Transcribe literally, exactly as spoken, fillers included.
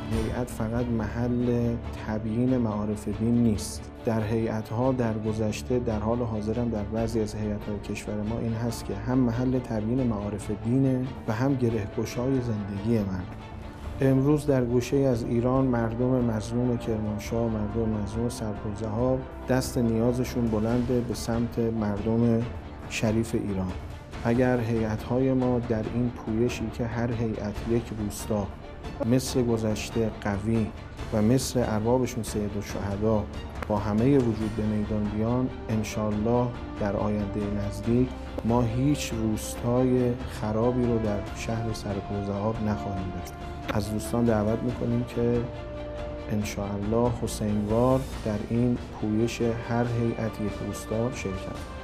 هیئت فقط محل تبیین معارف دین نیست. در هیئت‌ها در گذشته، در حال حاضر هم در بعضی از هیئت‌های کشور ما این هست که هم محل تبیین معارف دینه و هم گره‌گشای زندگی من. امروز در گوشه از ایران مردم مظلوم کرمانشاه، مردم مظلوم سرپرزهار دست نیازشون بلنده به سمت مردم شریف ایران. اگر هیئت‌های ما در این پویشی که هر هیئت یک روستا مثل گذشته قوی و مثل اربابشون سید الشهدا با همه وجود به میدان بیان، انشالله در آینده نزدیک ما هیچ روستای خرابی رو در شهر سرپرزهار نخواهیم داشت. از دوستان دعوت میکنیم که انشاءالله حسینوار در این پویش هر هیئت یک روستا شرکت کنند.